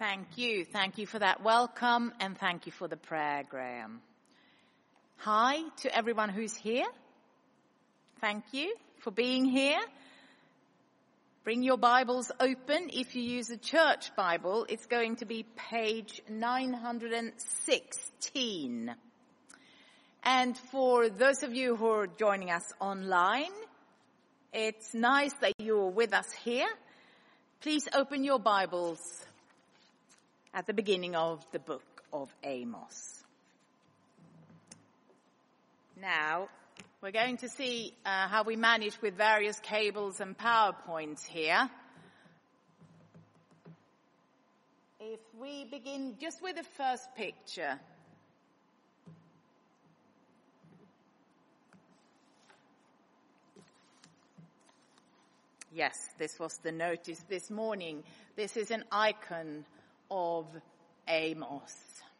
Thank you. Thank you for that welcome, and thank you for the prayer, Graham. Hi to everyone who's here. Thank you for being here. Bring your Bibles open. If you use a church Bible, it's going to be page 916. And for those of you who are joining us online, it's nice that you're with us here. Please open your Bibles at the beginning of the book of Amos. Now, we're going to see how we manage with various cables and PowerPoints here. If we begin just with the first picture. Yes, this was the notice this morning. This is an icon of Amos.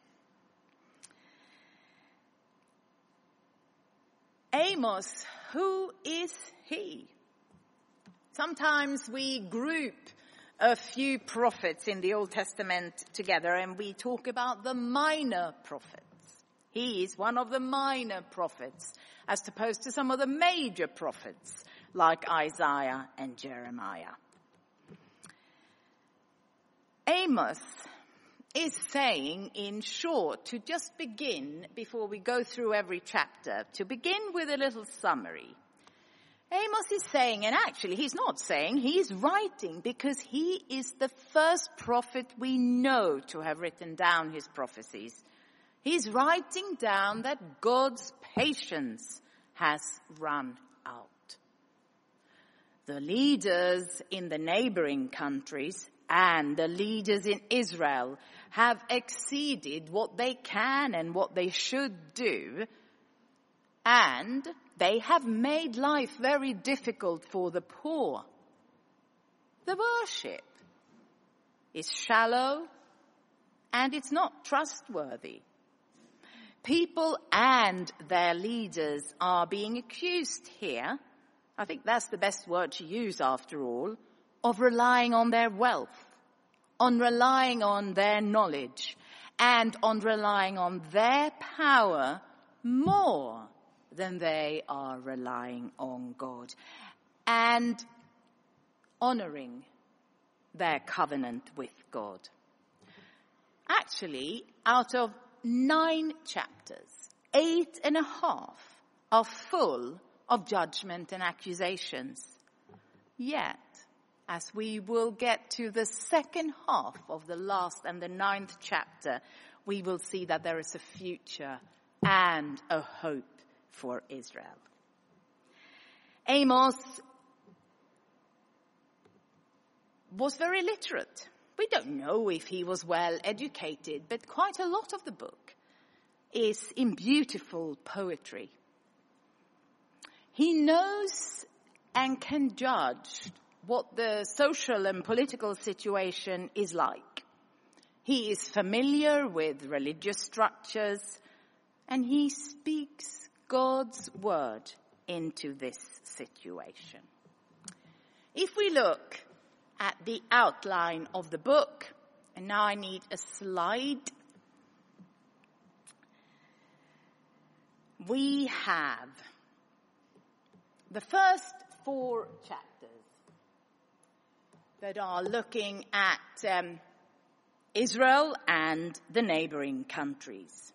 Amos, who is he? Sometimes we group a few prophets in the Old Testament together and we talk about the minor prophets. He is one of the minor prophets as opposed to some of the major prophets like Isaiah and Jeremiah. Amos is saying, in short, to just begin, before we go through every chapter, to begin with a little summary. Amos is saying, and actually he's not saying, he's writing because he is the first prophet we know to have written down his prophecies. He's writing down that God's patience has run out. The leaders in the neighboring countries and the leaders in Israel have exceeded what they can and what they should do, and they have made life very difficult for the poor. The worship is shallow and it's not trustworthy. People and their leaders are being accused here, I think that's the best word to use after all, of relying on their wealth, on relying on their knowledge, and on relying on their power more than they are relying on God, and honoring their covenant with God. Actually, out of 9 chapters, 8.5 are full of judgment and accusations. Yet, as we will get to the second half of the last and the 9th chapter, we will see that there is a future and a hope for Israel. Amos was very literate. We don't know if he was well educated, but quite a lot of the book is in beautiful poetry. He knows and can judge what the social and political situation is like. He is familiar with religious structures, and he speaks God's word into this situation. If we look at the outline of the book, and now I need a slide, we have the first 4 chapters that are looking at Israel and the neighboring countries.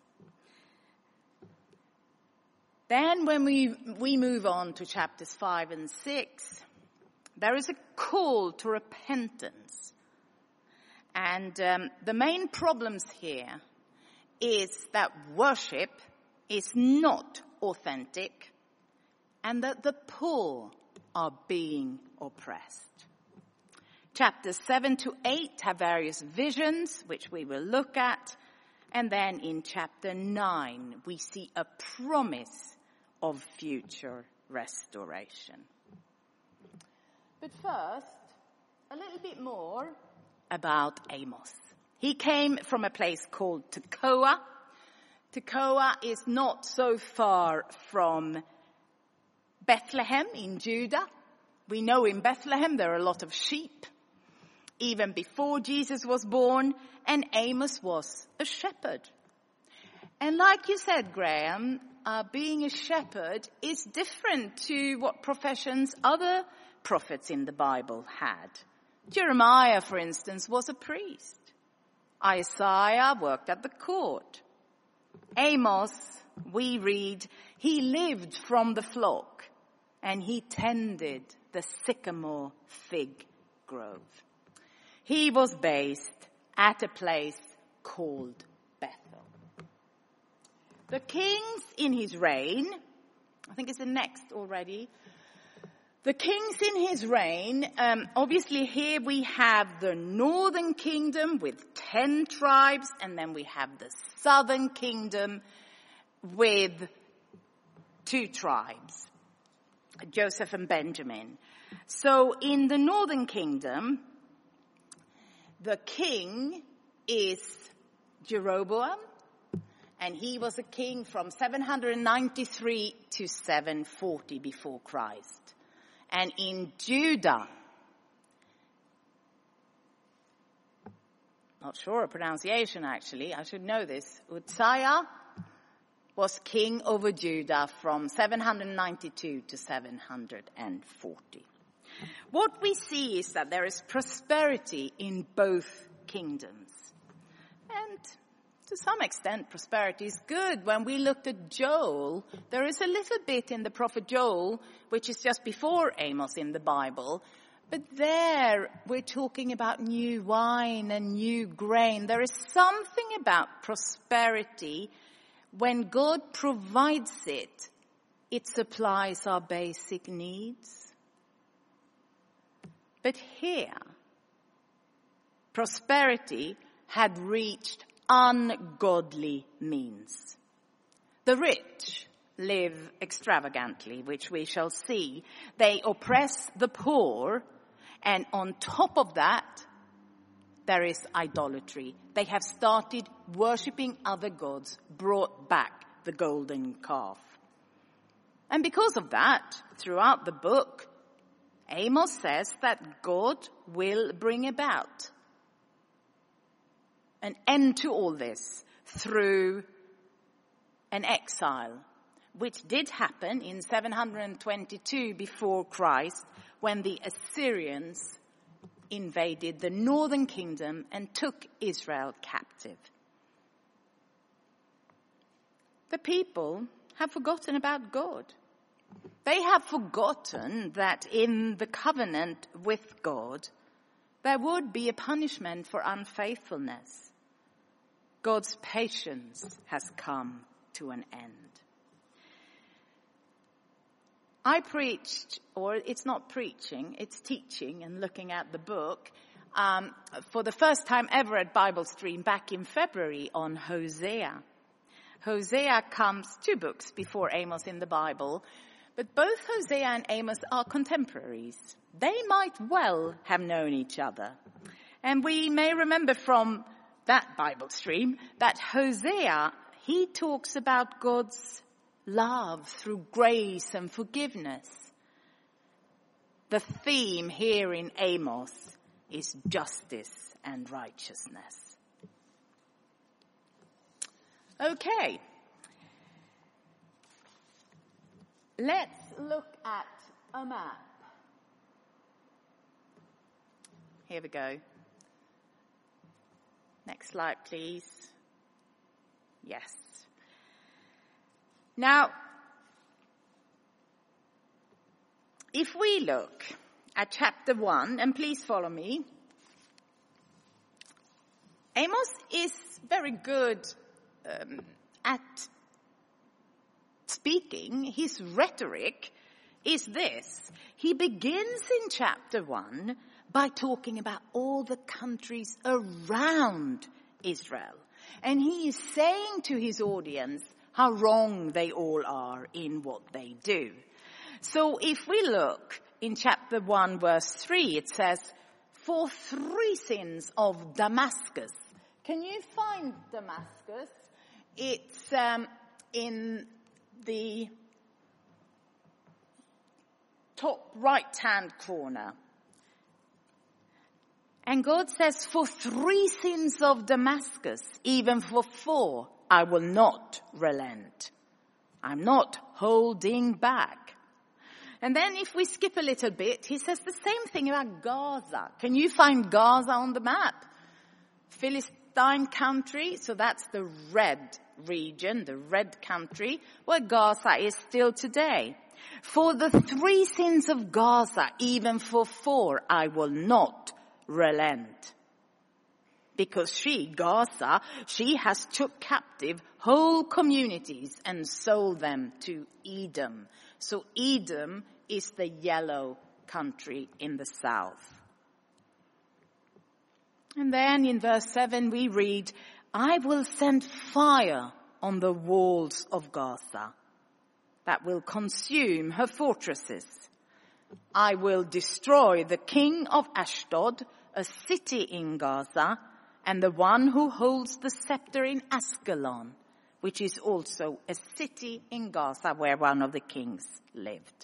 Then when we move on to chapters 5 and 6, there is a call to repentance. And the main problems here is that worship is not authentic and that the poor are being oppressed. Chapters 7 to 8 have various visions, which we will look at. And then in chapter 9, we see a promise of future restoration. But first, a little bit more about Amos. He came from a place called Tekoa. Tekoa is not so far from Bethlehem in Judah. We know in Bethlehem there are a lot of sheep. even before Jesus was born, and Amos was a shepherd. And like you said, Graham, being a shepherd is different to what professions other prophets in the Bible had. Jeremiah, for instance, was a priest. Isaiah worked at the court. Amos, we read, he lived from the flock and he tended the sycamore fig grove. He was based at a place called Bethel. The kings in his reign, I think it's the next already. The kings in his reign, obviously here we have the northern kingdom with 10 tribes, and then we have the southern kingdom with 2 tribes, Joseph and Benjamin. So in the northern kingdom, the king is Jeroboam, and he was a king from 793 to 740 before Christ. And in Judah, not sure of pronunciation actually, I should know this, Uzziah was king over Judah from 792 to 740. What we see is that there is prosperity in both kingdoms. And to some extent, prosperity is good. When we looked at Joel, there is a little bit in the prophet Joel, which is just before Amos in the Bible. But there, we're talking about new wine and new grain. There is something about prosperity. When God provides it, it supplies our basic needs. But here, prosperity had reached ungodly means. The rich live extravagantly, which we shall see. They oppress the poor, and on top of that, there is idolatry. They have started worshipping other gods, brought back the golden calf. And because of that, throughout the book, Amos says that God will bring about an end to all this through an exile, which did happen in 722 before Christ, when the Assyrians invaded the northern kingdom and took Israel captive. The people have forgotten about God. They have forgotten that in the covenant with God, there would be a punishment for unfaithfulness. God's patience has come to an end. I preached, or it's not preaching, it's teaching and looking at the book, for the first time ever at Bible Stream back in February on Hosea. Hosea comes 2 books before Amos in the Bible, but both Hosea and Amos are contemporaries. They might well have known each other. And we may remember from that Bible stream that Hosea, he talks about God's love through grace and forgiveness. The theme here in Amos is justice and righteousness. Okay. Let's look at a map. Here we go. Next slide, please. Yes. Now, if we look at chapter 1, and please follow me, Amos is very good at speaking. His rhetoric is this. He begins in chapter 1 by talking about all the countries around Israel. And he is saying to his audience how wrong they all are in what they do. So if we look in chapter 1, verse 3, it says, "For 3 sins of Damascus." Can you find Damascus? It's in the top right-hand corner. And God says, for 3 sins of Damascus, even for 4, I will not relent. I'm not holding back. And then if we skip a little bit, he says the same thing about Gaza. Can you find Gaza on the map? Philistine country, so that's the red region, the red country, where Gaza is still today. For the 3 sins of Gaza, even for 4, I will not relent. Because Gaza, she has took captive whole communities and sold them to Edom. So Edom is the yellow country in the south. And then in verse 7 we read, I will send fire on the walls of Gaza that will consume her fortresses. I will destroy the king of Ashdod, a city in Gaza, and the one who holds the scepter in Ascalon, which is also a city in Gaza where one of the kings lived.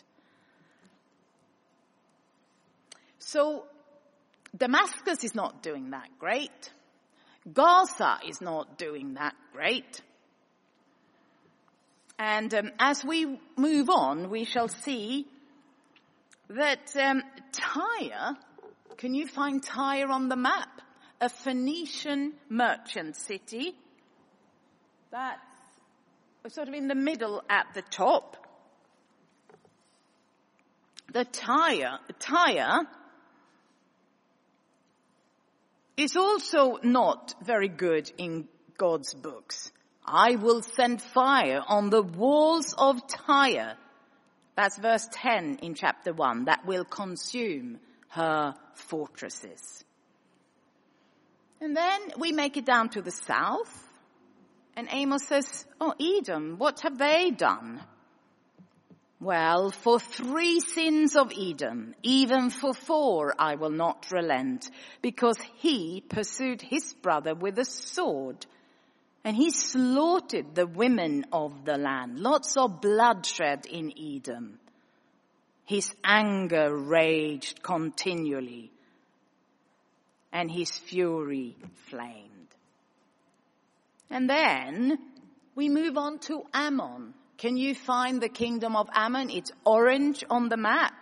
So Damascus is not doing that great. Gaza is not doing that great. And as we move on, we shall see that Tyre, can you find Tyre on the map? A Phoenician merchant city. That's sort of in the middle at the top. The Tyre is also not very good in God's books. I will send fire on the walls of Tyre. That's verse 10 in chapter 1. That will consume her fortresses. And then we make it down to the south. And Amos says, oh, Edom, what have they done? Well, for 3 sins of Edom, even for 4, I will not relent, because he pursued his brother with a sword, and he slaughtered the women of the land. Lots of bloodshed in Edom. His anger raged continually, and his fury flamed. And then we move on to Ammon. Can you find the kingdom of Ammon? It's orange on the map.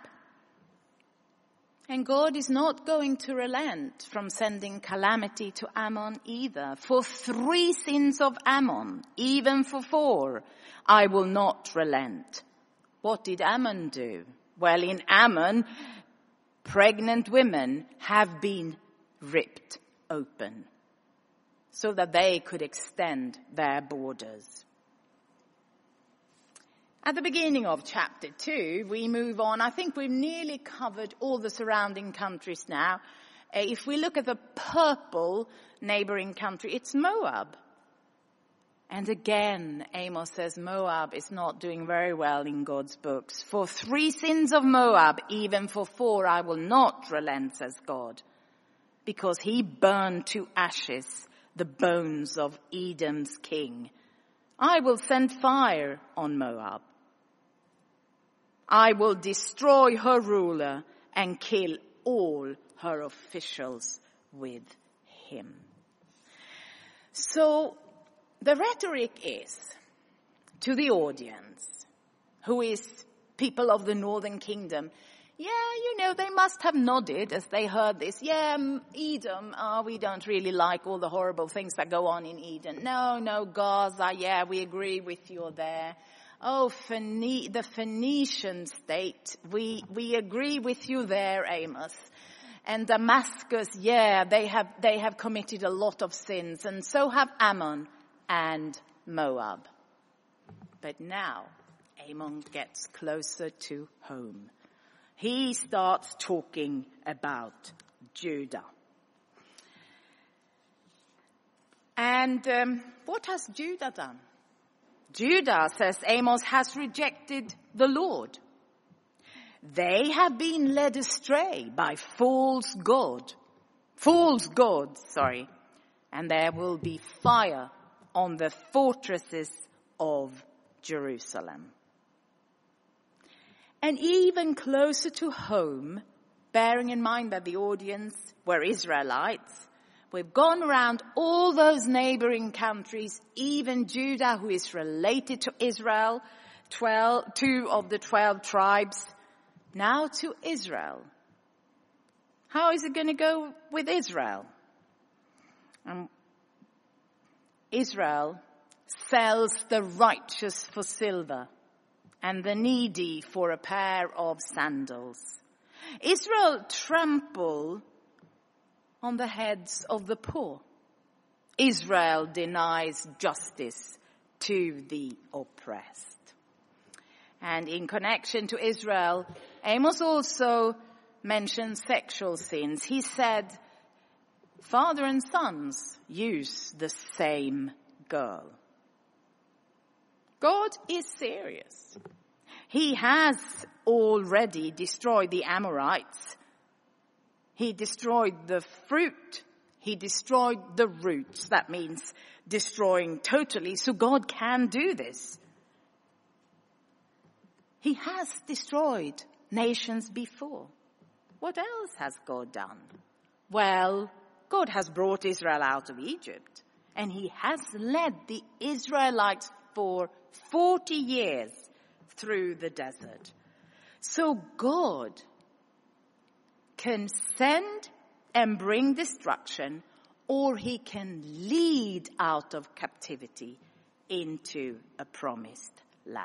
And God is not going to relent from sending calamity to Ammon either. For 3 sins of Ammon, even for 4, I will not relent. What did Ammon do? Well, in Ammon, pregnant women have been ripped open so that they could extend their borders. At the beginning of chapter 2, we move on. I think we've nearly covered all the surrounding countries now. If we look at the purple neighboring country, it's Moab. And again, Amos says Moab is not doing very well in God's books. For 3 sins of Moab, even for 4, I will not relent, says God, because he burned to ashes the bones of Edom's king. I will send fire on Moab. I will destroy her ruler and kill all her officials with him. So the rhetoric is to the audience, who is people of the northern kingdom. Yeah, they must have nodded as they heard this. Yeah, Edom, we don't really like all the horrible things that go on in Edom. No, Gaza, yeah, we agree with you there. Oh, the Phoenician state, we agree with you there, Amos. And Damascus, yeah, they have committed a lot of sins, and so have Ammon and Moab. But now, Amos gets closer to home. He starts talking about Judah. And what has Judah done? Judah, says Amos, has rejected the Lord. They have been led astray by false gods, and there will be fire on the fortresses of Jerusalem. And even closer to home, bearing in mind that the audience were Israelites. We've gone around all those neighboring countries, even Judah, who is related to Israel, 2 of the 12 tribes, now to Israel. How is it going to go with Israel? Israel sells the righteous for silver and the needy for a pair of sandals. Israel trample on the heads of the poor. Israel denies justice to the oppressed. And in connection to Israel, Amos also mentions sexual sins. He said, father and sons use the same girl. God is serious. He has already destroyed the Amorites. He destroyed the fruit. He destroyed the roots. That means destroying totally. So God can do this. He has destroyed nations before. What else has God done? Well, God has brought Israel out of Egypt, and he has led the Israelites for 40 years through the desert. So God can send and bring destruction, or he can lead out of captivity into a promised land.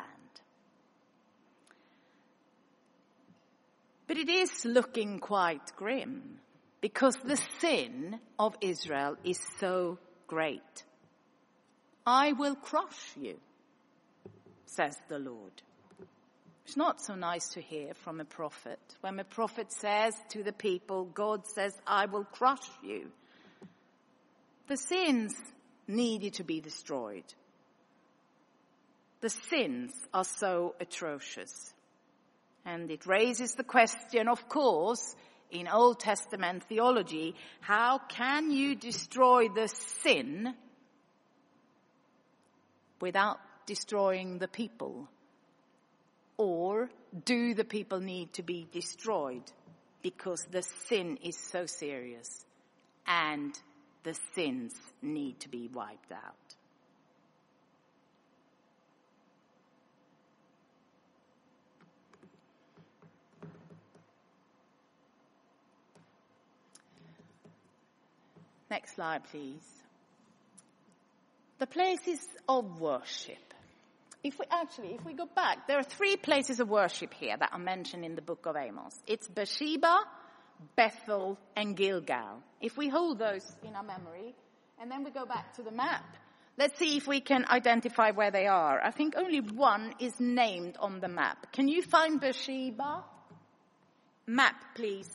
But it is looking quite grim, because the sin of Israel is so great. I will crush you, says the Lord. It's not so nice to hear from a prophet. When a prophet says to the people, God says, I will crush you. The sins needed to be destroyed. The sins are so atrocious. And it raises the question, of course, in Old Testament theology, how can you destroy the sin without destroying the people? Or do the people need to be destroyed because the sin is so serious and the sins need to be wiped out? Next slide, please. The places of worship. If we go back, there are 3 places of worship here that are mentioned in the book of Amos. It's Beersheba, Bethel, and Gilgal. If we hold those in our memory, and then we go back to the map, let's see if we can identify where they are. I think only one is named on the map. Can you find Beersheba? Map, please.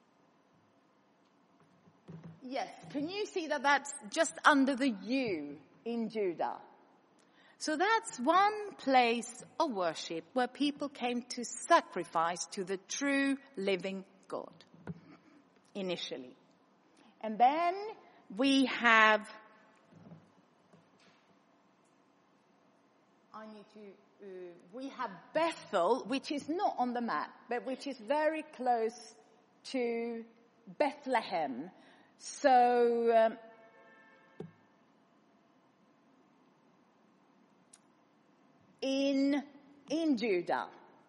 Yes, can you see that that's just under the U in Judah? So that's one place of worship where people came to sacrifice to the true living God, initially. And then we have, we have Bethel, which is not on the map, but which is very close to Bethlehem. So, in Judah.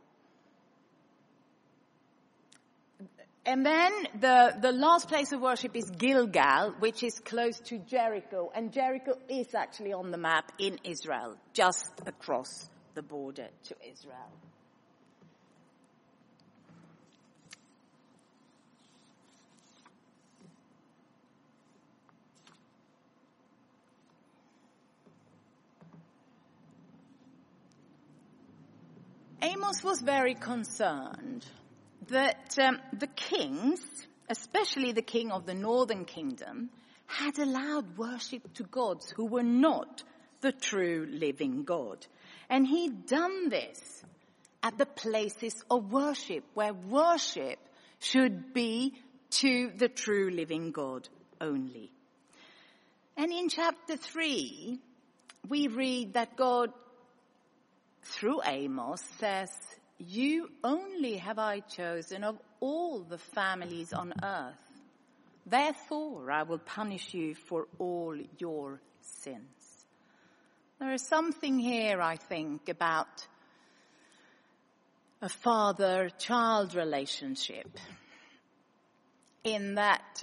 And then the last place of worship is Gilgal, which is close to Jericho. And Jericho is actually on the map in Israel, just across the border to Israel. Amos was very concerned that the kings, especially the king of the northern kingdom, had allowed worship to gods who were not the true living God. And he'd done this at the places of worship, where worship should be to the true living God only. And in chapter 3, we read that God, through Amos, says, you only have I chosen of all the families on earth. Therefore, I will punish you for all your sins. There is something here, I think, about a father-child relationship, in that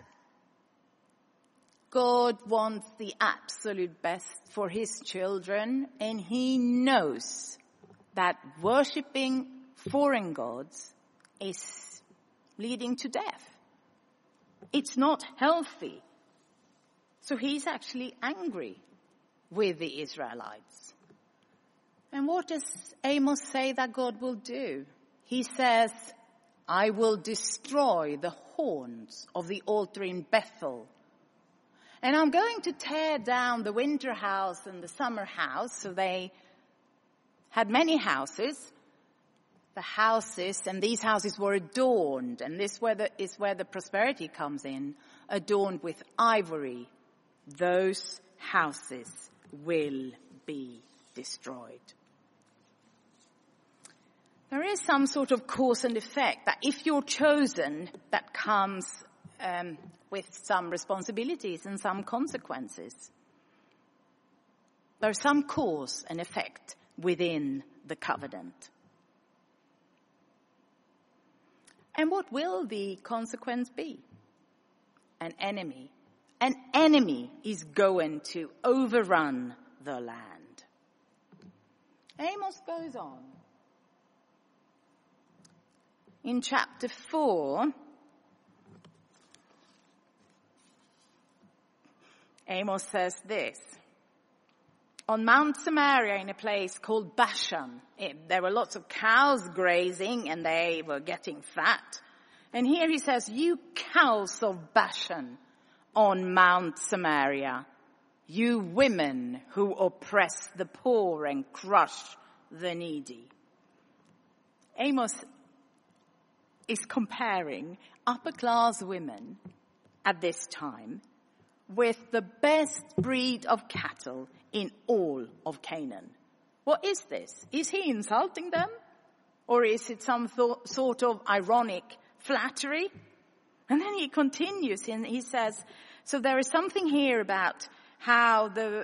God wants the absolute best for his children, and he knows that worshipping foreign gods is leading to death. It's not healthy. So he's actually angry with the Israelites. And what does Amos say that God will do? He says, I will destroy the horns of the altar in Bethel. And I'm going to tear down the winter house and the summer house. So they had many houses. The houses, and these houses were adorned, and this is where the prosperity comes in, adorned with ivory. Those houses will be destroyed. There is some sort of cause and effect that if you're chosen, that comes with some responsibilities and some consequences. There's some cause and effect within the covenant. And what will the consequence be? An enemy. An enemy is going to overrun the land. Amos goes on. In chapter 4, Amos says this. On Mount Samaria, in a place called Bashan, there were lots of cows grazing and they were getting fat. And here he says, you cows of Bashan on Mount Samaria, you women who oppress the poor and crush the needy. Amos is comparing upper-class women at this time with the best breed of cattle in all of Canaan. What is this? Is he insulting them? Or is it some sort of ironic flattery? And then he continues and he says, so there is something here about how the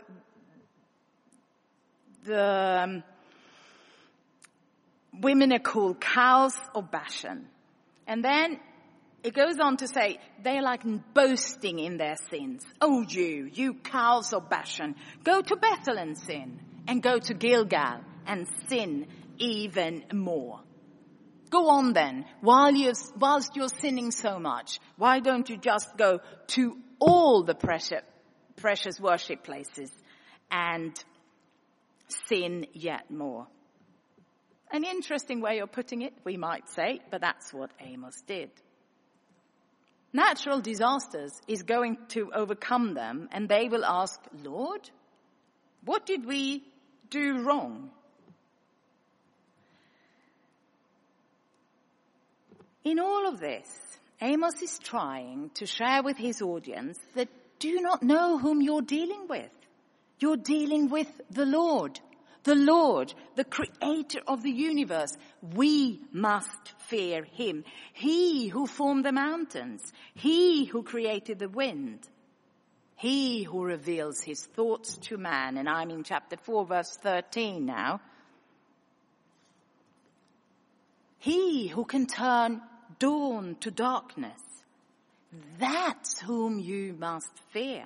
women are called cows of Bashan. And then it goes on to say, they're like boasting in their sins. Oh, you cows of Bashan, go to Bethel and sin, and go to Gilgal and sin even more. Go on then, whilst you're sinning so much, why don't you just go to all the precious worship places and sin yet more? An interesting way of putting it, we might say, but that's what Amos did. Natural disasters is going to overcome them, and they will ask, Lord, what did we do wrong? In all of this, Amos is trying to share with his audience that do not know whom you're dealing with. You're dealing with the Lord, the creator of the universe. We must fear him. He who formed the mountains, he who created the wind, he who reveals his thoughts to man. And I'm in chapter 4, verse 13 now. He who can turn dawn to darkness, that's whom you must fear.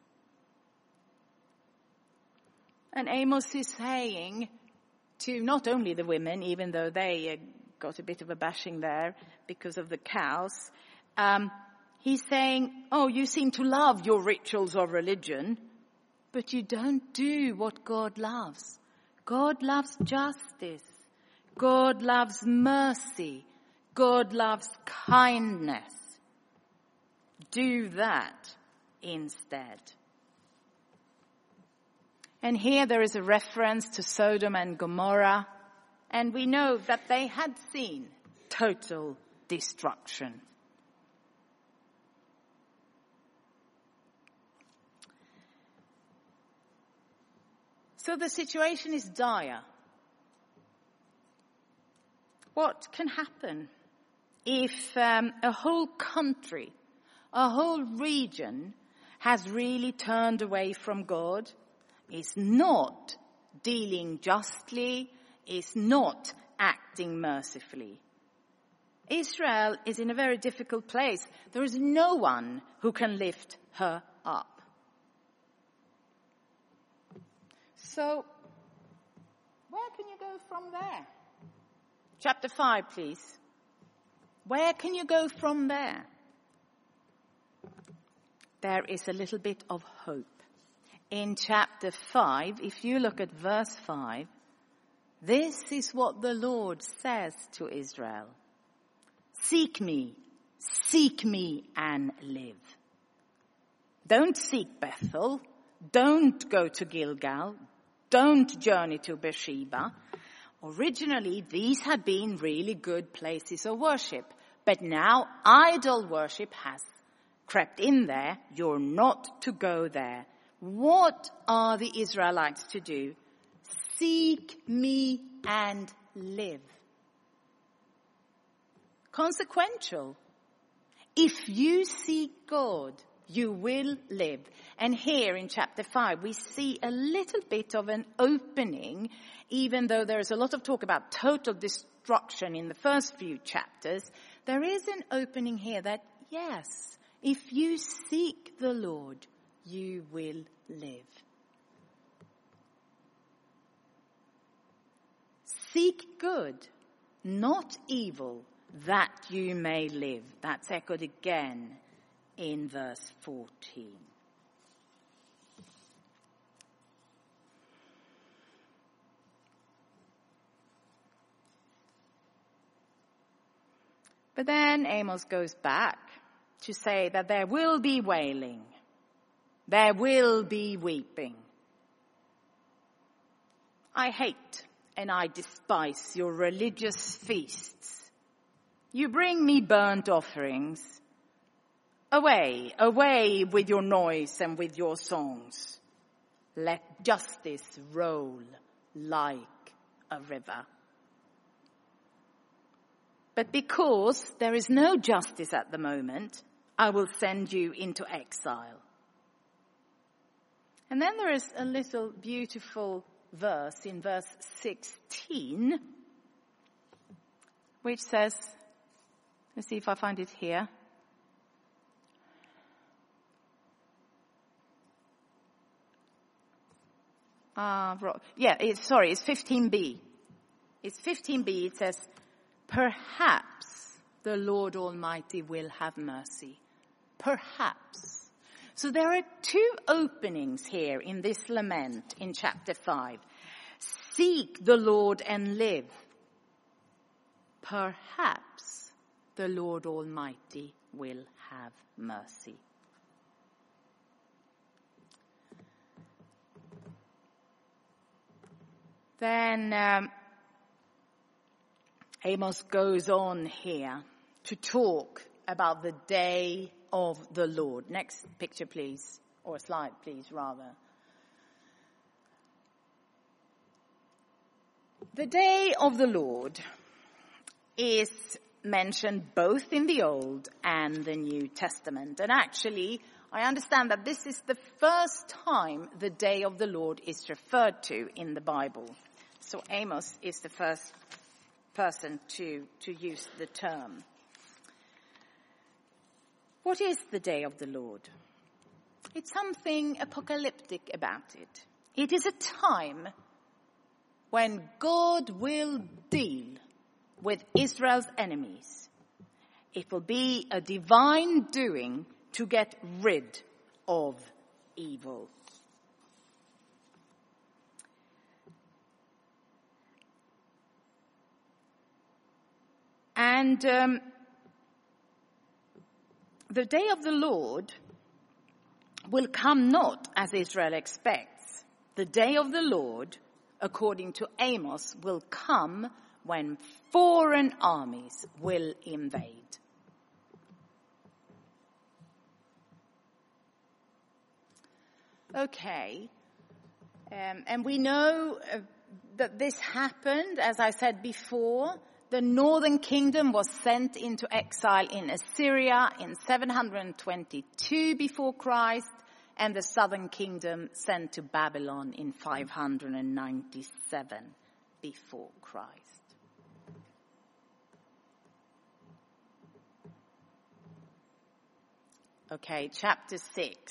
And Amos is saying to not only the women, even though they got a bit of a bashing there because of the cows, he's saying, oh, you seem to love your rituals of religion, but you don't do what God loves. God loves justice. God loves mercy. God loves kindness. Do that instead. And here there is a reference to Sodom and Gomorrah, and we know that they had seen total destruction. So the situation is dire. What can happen if a whole country, a whole region has really turned away from God, is not dealing justly, is not acting mercifully. Israel is in a very difficult place. There is no one who can lift her up. So, where can you go from there? Chapter 5, please. Where can you go from there? There is a little bit of hope. In chapter 5, if you look at verse 5, this is what the Lord says to Israel. Seek me and live. Don't seek Bethel. Don't go to Gilgal. Don't journey to Beersheba. Originally, these had been really good places of worship. But now idol worship has crept in there. You're not to go there. What are the Israelites to do? Seek me and live. Consequential. If you seek God, you will live. And here in chapter 5, we see a little bit of an opening, even though there is a lot of talk about total destruction in the first few chapters. There is an opening here that, yes, if you seek the Lord, you will live. Seek good, not evil, that you may live. That's echoed again in verse 14. But then Amos goes back to say that there will be wailing. There will be weeping. I hate and I despise your religious feasts. You bring me burnt offerings. Away, away with your noise and with your songs. Let justice roll like a river. But because there is no justice at the moment, I will send you into exile. And then there is a little beautiful verse in verse 16, which says, let's see if I find it here. It's 15b. It's 15b. It says, perhaps the Lord Almighty will have mercy. Perhaps. So there are two openings here in this lament in chapter 5. Seek the Lord and live. Perhaps the Lord Almighty will have mercy. Then Amos goes on here to talk about the day of the Lord. Next picture, please, or slide, please, rather. The day of the Lord is mentioned both in the Old and the New Testament. And actually, I understand that this is the first time the day of the Lord is referred to in the Bible. So Amos is the first person to use the term. What is the day of the Lord? It's something apocalyptic about it. It is a time when God will deal with Israel's enemies. It will be a divine doing to get rid of evil. And the day of the Lord will come not as Israel expects. The day of the Lord, according to Amos, will come when foreign armies will invade. Okay. And we know that this happened, as I said before, The northern kingdom was sent into exile in Assyria in 722 before Christ, and the southern kingdom sent to Babylon in 597 before Christ. Okay, chapter 6.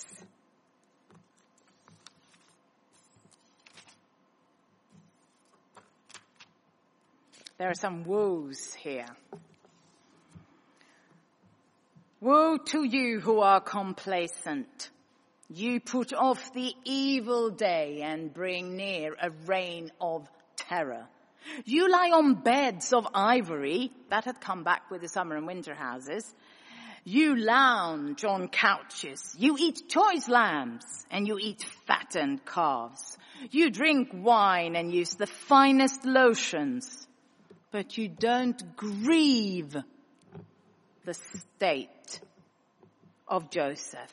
There are some woes here. Woe to you who are complacent. You put off the evil day and bring near a reign of terror. You lie on beds of ivory, that had come back with the summer and winter houses. You lounge on couches. You eat choice lambs and you eat fattened calves. You drink wine and use the finest lotions, but you don't grieve the state of Joseph,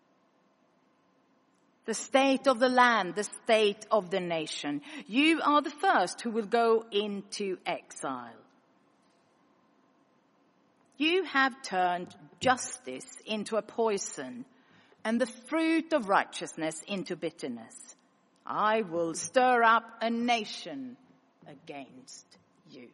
the state of the land, the state of the nation. You are the first who will go into exile. You have turned justice into a poison and the fruit of righteousness into bitterness. I will stir up a nation against you.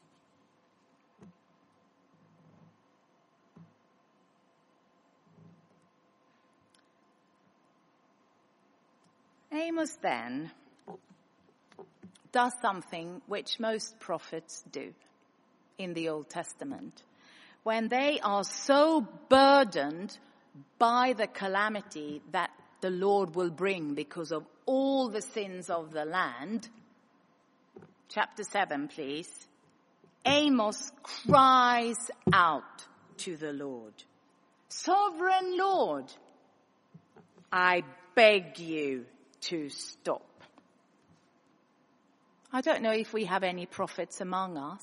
Amos then does something which most prophets do in the Old Testament. When they are so burdened by the calamity that the Lord will bring because of all the sins of the land. Chapter 7, please. Amos cries out to the Lord. Sovereign Lord, I beg you to stop. I don't know if we have any prophets among us.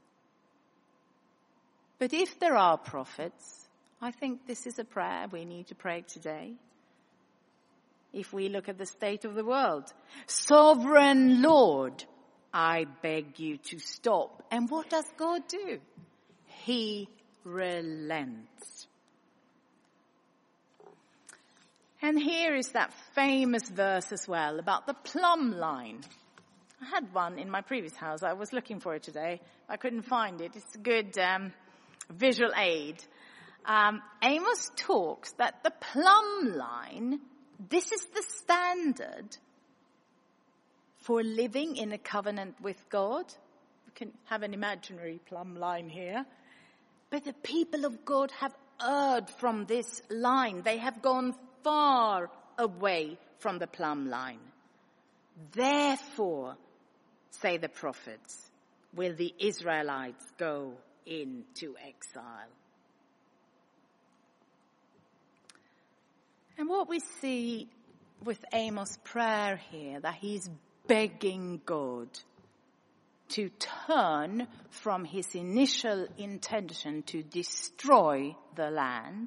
But if there are prophets, I think this is a prayer we need to pray today. If we look at the state of the world, Sovereign Lord, I beg you to stop. And what does God do? He relents. And here is that famous verse as well about the plumb line. I had one in my previous house. I was looking for it today. I couldn't find it. It's a good visual aid. Amos talks that the plumb line, this is the standard for living in a covenant with God. We can have an imaginary plumb line here. But the people of God have erred from this line. They have gone far away from the plumb line. Therefore, say the prophets, will the Israelites go into exile. And what we see with Amos' prayer here, that he's begging God to turn from his initial intention to destroy the land,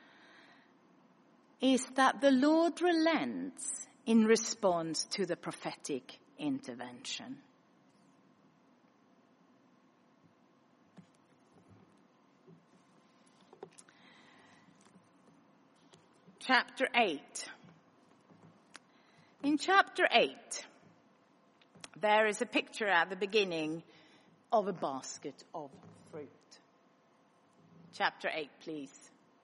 is that the Lord relents in response to the prophetic intervention. Chapter 8. In chapter 8, there is a picture at the beginning of a basket of fruit. Chapter 8, please.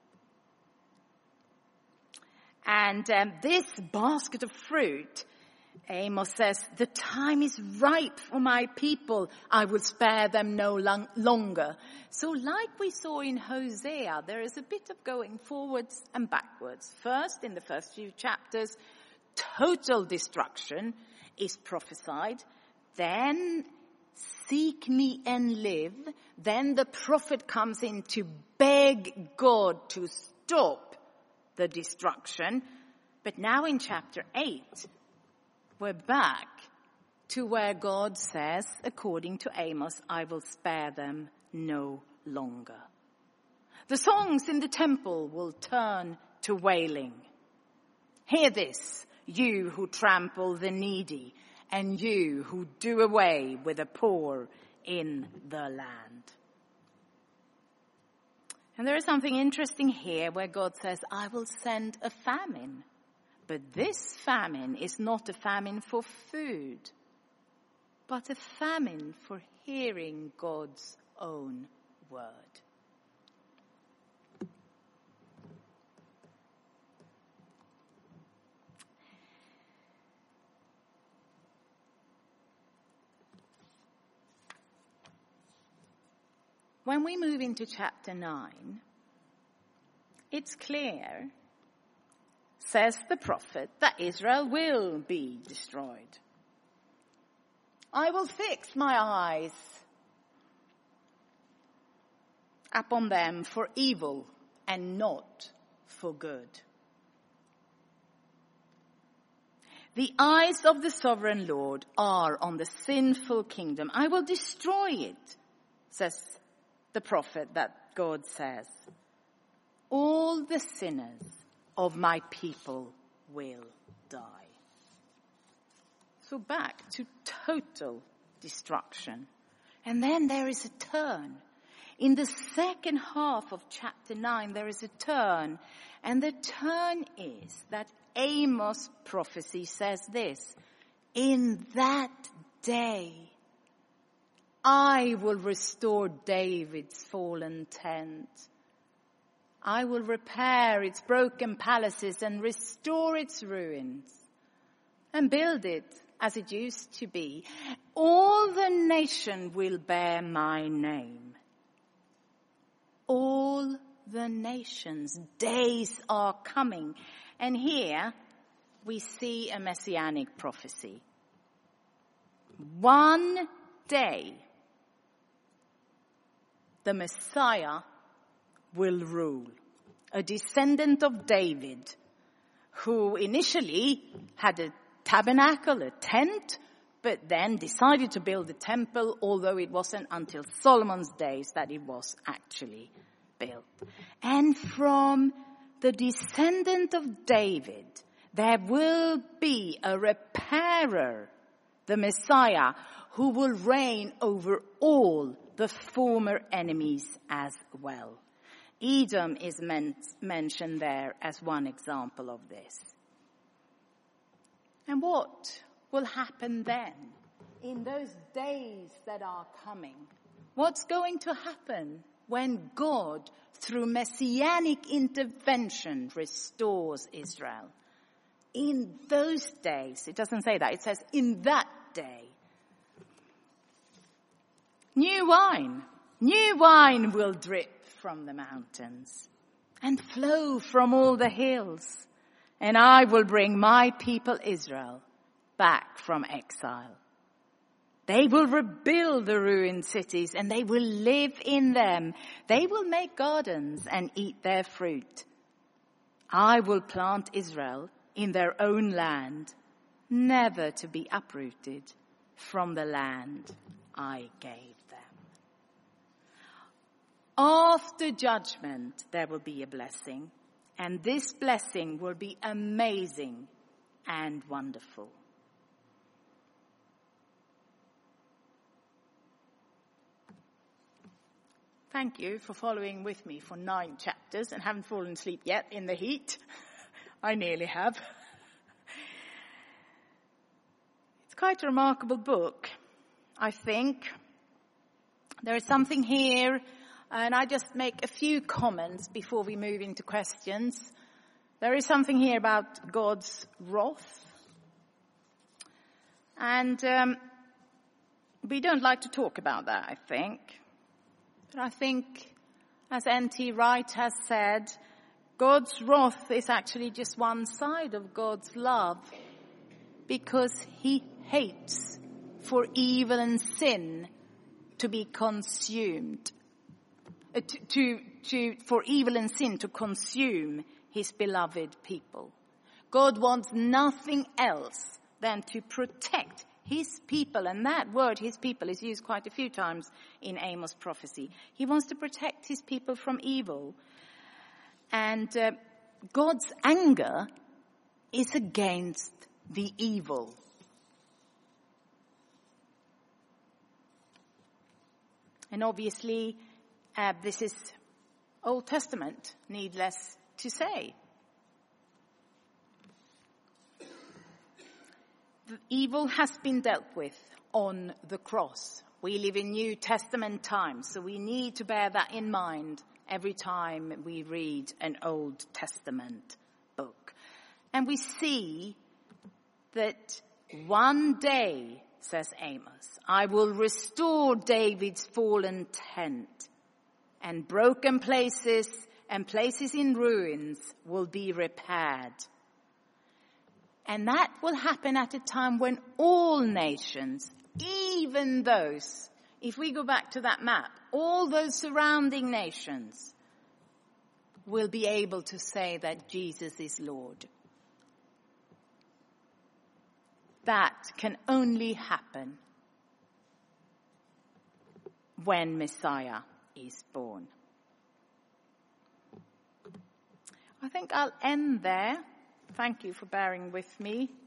And this basket of fruit, Amos says, the time is ripe for my people. I will spare them no longer. So like we saw in Hosea, there is a bit of going forwards and backwards. First, in the first few chapters, total destruction is prophesied. Then, seek me and live. Then the prophet comes in to beg God to stop the destruction. But now in chapter 8, we're back to where God says, according to Amos, I will spare them no longer. The songs in the temple will turn to wailing. Hear this, you who trample the needy, and you who do away with the poor in the land. And there is something interesting here where God says, I will send a famine. But this famine is not a famine for food, but a famine for hearing God's own word. When we move into chapter 9, it's clear, says the prophet, that Israel will be destroyed. I will fix my eyes upon them for evil and not for good. The eyes of the sovereign Lord are on the sinful kingdom. I will destroy it, says the prophet that God says. All the sinners of my people will die. So back to total destruction. And then there is a turn. In the second half of chapter 9, there is a turn. And the turn is that Amos' prophecy says this: in that day, I will restore David's fallen tent. I will repair its broken palaces and restore its ruins and build it as it used to be. All the nation will bear my name. All the nations' days are coming. And here we see a messianic prophecy. One day, the Messiah will rule. A descendant of David, who initially had a tabernacle, a tent, but then decided to build a temple, although it wasn't until Solomon's days that it was actually built. And from the descendant of David, there will be a repairer, the Messiah, who will reign over all the former enemies as well. Edom is mentioned there as one example of this. And what will happen then in those days that are coming? What's going to happen when God, through messianic intervention, restores Israel? In those days, it doesn't say that, it says in that day. New wine will drip from the mountains and flow from all the hills. And I will bring my people Israel back from exile. They will rebuild the ruined cities and they will live in them. They will make gardens and eat their fruit. I will plant Israel in their own land, never to be uprooted from the land I gave them. After judgment, there will be a blessing, and this blessing will be amazing and wonderful. Thank you for following with me for 9 chapters and haven't fallen asleep yet in the heat. I nearly have. It's quite a remarkable book, I think. There is something here, and I just make a few comments before we move into questions. There is something here about God's wrath. And we don't like to talk about that, I think. But I think, as N.T. Wright has said, God's wrath is actually just one side of God's love, because he hates for evil and sin to be consumed, for evil and sin to consume his beloved people. God wants nothing else than to protect his people, and that word, his people, is used quite a few times in Amos' prophecy. He wants to protect his people from evil. And God's anger is against the evil. And obviously, this is Old Testament, needless to say. The evil has been dealt with on the cross. We live in New Testament times, so we need to bear that in mind every time we read an Old Testament book. And we see that one day, says Amos, I will restore David's fallen tent, and broken places and places in ruins will be repaired. And that will happen at a time when all nations, even those, if we go back to that map, all those surrounding nations will be able to say that Jesus is Lord. That can only happen when Messiah is born. I think I'll end there. Thank you for bearing with me.